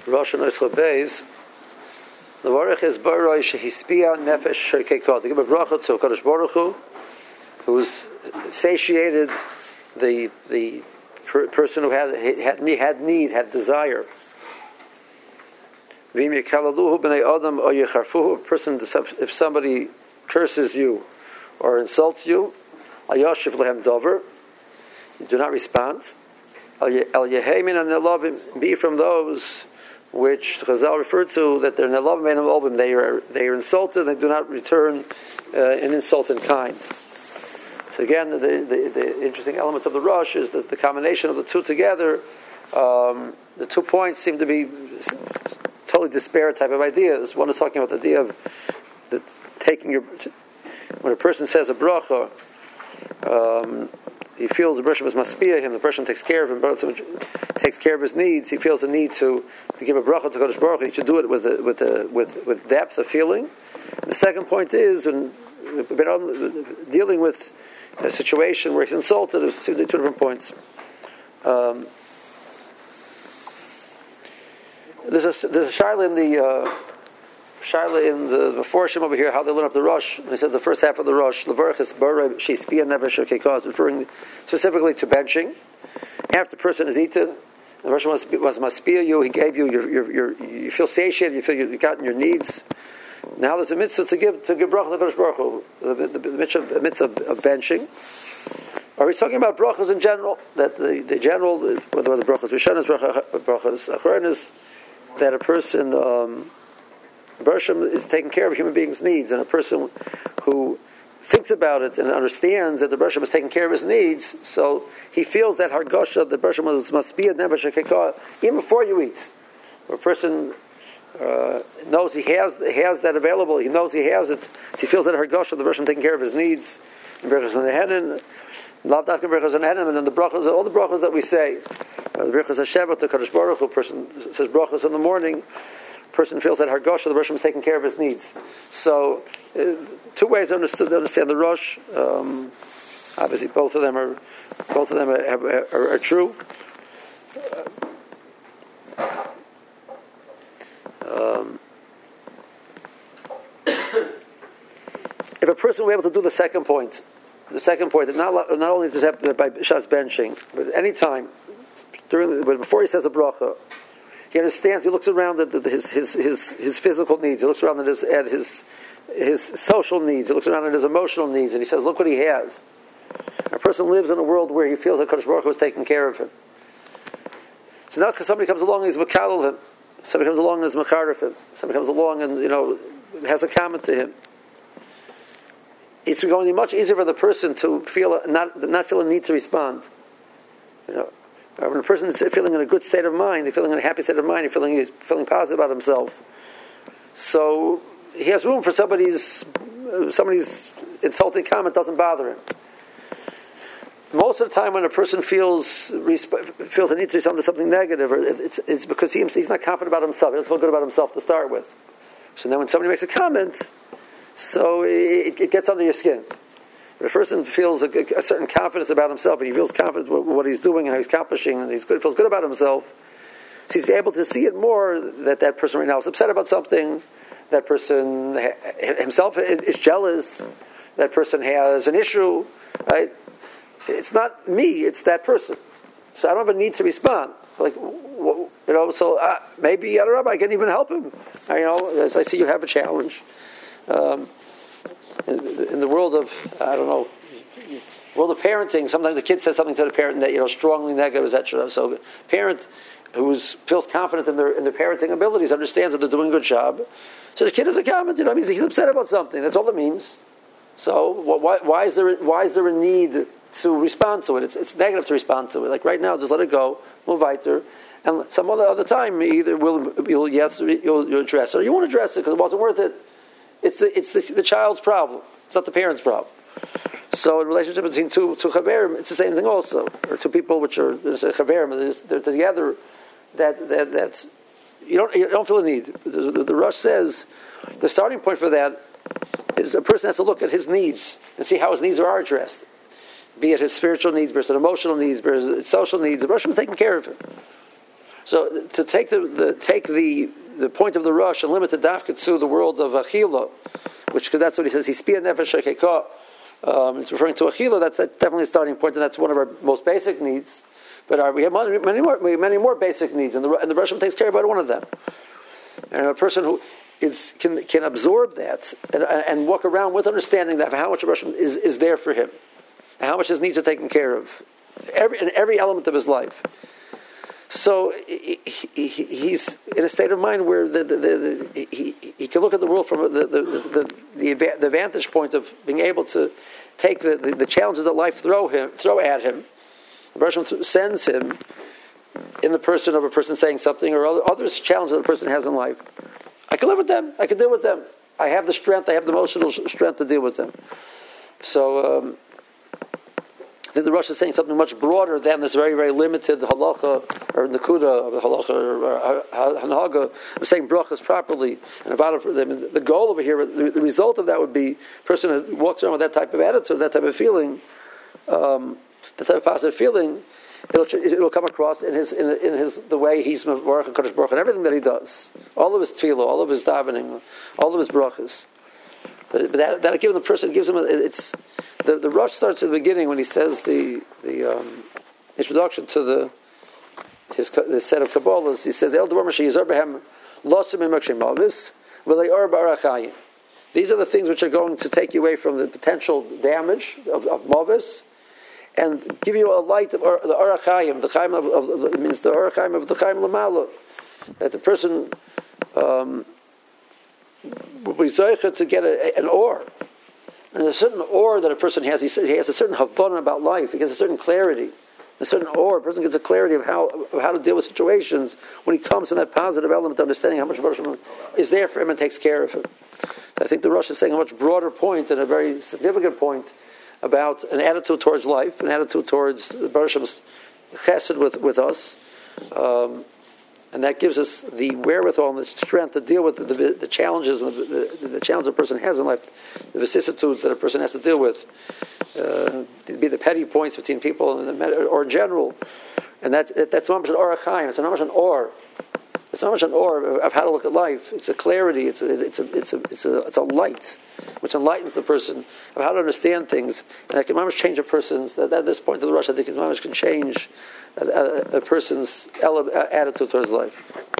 Rosh Hashanah Beis. The Baruch is Baroi Shehispia Nefesh Shekekot. To give a bracha to Kadosh Baruch Hu, who's satiated the person who had need, had desire. V'im yekalaluhu b'nei adam or yecharfuhu. A person, if somebody curses you or insults you, al yashiv lehem dover, you do not respond. El yehemin and nelavim, be from those which Chazal referred to that they're nelavim and nelavim. They are insulted. They do not return an insult in kind. So again, the interesting element of the Rosh is that the combination of the two together, the 2 points seem to be totally disparate type of ideas. One is talking about the idea of when a person says a bracha, he feels the bracha must be him. The person takes care of him, takes care of his needs. He feels the need to give a bracha to Kodesh Baruch Hu. He should do it with depth of feeling. And the second point is dealing with a situation where he's insulted. There's 2 different points. There's a shaila in the Meforshim over here, how they learn up the Rosh. They said the first half of the Rosh, Levarach is Barei Shehispia Nefesh Shekekot, referring specifically to benching. After the person is eaten, the Rosh was maspia you. He gave you you feel satiated. You feel you've gotten your needs. Now there's a mitzvah to give bracha to Kodesh Baruch Hu, the mitzvah of benching. Are we talking about brachas in general? That the general, whether the brachas Rishonos, brachas Achronos, that a person Bershom is taking care of a human being's needs, and a person who thinks about it and understands that the Bershom is taking care of his needs, so he feels that hargosha, the Bershom must be a nefesh shekekah even before you eat. A person knows he has that available. He knows he has it. So he feels that hargosha, the Bershom taking care of his needs. Brachas on the head, lav dafka brachas on the head, and then the brachas, all the brachas that we say, the brachas Hashem to Kadosh Baruch Hu. Person says brachas in the morning. Person feels that hargosha, the Rosh is taking care of his needs. So, 2 ways to understand the Rosh. Obviously, both of them are true. If a person were able to do the second point, that not only does it by Shas benching, but at any time before he says a bracha, he understands. He looks around at his physical needs. He looks around at his social needs. He looks around at his emotional needs, and he says, "Look what he has." A person lives in a world where he feels that Kodesh Baruch Hu is taking care of him. So not because somebody comes along and he's makalel him. Somebody comes along and is macharif him. Somebody comes along and has a comment to him. It's going to be much easier for the person to feel not feel a need to respond. When a person is feeling in a good state of mind, they're feeling in a happy state of mind, he's feeling positive about himself. So he has room for somebody's insulting comment doesn't bother him. Most of the time, when a person feels a need to respond to something negative, it's because he's not confident about himself. He doesn't feel good about himself to start with. So then, when somebody makes a comment, so it gets under your skin. If a person feels a certain confidence about himself, and he feels confident with what he's doing and how he's accomplishing, and feels good about himself, so he's able to see it more that person right now is upset about something, that person himself is jealous, that person has an issue, right? It's not me, it's that person. So I don't have a need to respond. So maybe, I don't know, I can even help him. As I see you have a challenge. In the world of parenting, sometimes the kid says something to the parent that strongly negative, etc. So a parent who feels confident in their parenting abilities understands that they're doing a good job. So the kid has a comment, means he's upset about something. That's all it means. So why is there a need to respond to it? It's negative to respond to it. Like right now, just let it go, move weiter, and some other time either you'll address it or you won't address it because it wasn't worth it. It's the child's problem. It's not the parent's problem. So in relationship between two chaverim, it's the same thing also. Or two people which are chaverim, they're together. That you don't feel a need. The Rosh says the starting point for that is a person has to look at his needs and see how his needs are addressed. Be it his spiritual needs, be it his emotional needs, be it his social needs. The Rosh is taking care of him. So to take the point of the Rosh and limit the dafka to the world of Achila, because that's what he says. He's Spia Nefesh Shekeka. It's referring to Achila. That's definitely a starting point, and that's one of our most basic needs. But we have many more basic needs, and the Rosh takes care of about one of them. And a person who can absorb that and walk around with understanding that how much Rosh is there for him, and how much his needs are taken care of, in every element of his life. So he's in a state of mind where he can look at the world from the vantage point of being able to take the challenges that life throw at him. The Rosh sends him in the person of a person saying something or other challenges that a person has in life. I can live with them. I can deal with them. I have the strength. I have the emotional strength to deal with them. So I think the Rosh is saying something much broader than this very, very limited halacha or nakuda of halacha or hanhaga of saying brachas properly. And about the goal over here, the result of that would be a person who walks around with that type of attitude, that type of feeling, that type of positive feeling. It'll come across in his the way he's Baruch and Kadosh Baruch and everything that he does, all of his tefillah, all of his davening, all of his brachas. But that gives the person gives him it's the Rosh starts at the beginning when he says the introduction to the set of Kabbalahs. He says El Devar Mashiyazar Behem Losim Imakshim Malvis V'Le'or Barachayim. These are the things which are going to take you away from the potential damage of Malvis and give you a light of the Arachayim, the Chaim of means the Arachayim of the Chaim Lamala, that the person will be zoicha to get an or. And there's a certain or that a person has. He has a certain havana about life. He has a certain clarity. A certain or. A person gets a clarity of how to deal with situations when he comes to that positive element of understanding how much Baruch Hashem is there for him and takes care of him. I think the Rosh is saying a much broader point and a very significant point about an attitude towards life, an attitude towards Baruch Hashem's chesed with us. And that gives us the wherewithal and the strength to deal with the challenges and the challenge a person has in life, the vicissitudes that a person has to deal with, be the petty points between people or in general. And that's not much an or chaim. It's not much an or. It's not much an or of how to look at life. It's a clarity. It's a light which enlightens the person of how to understand things, and that can much change a person's. At this point of the Rosh, I think it much can change a person's attitude towards life.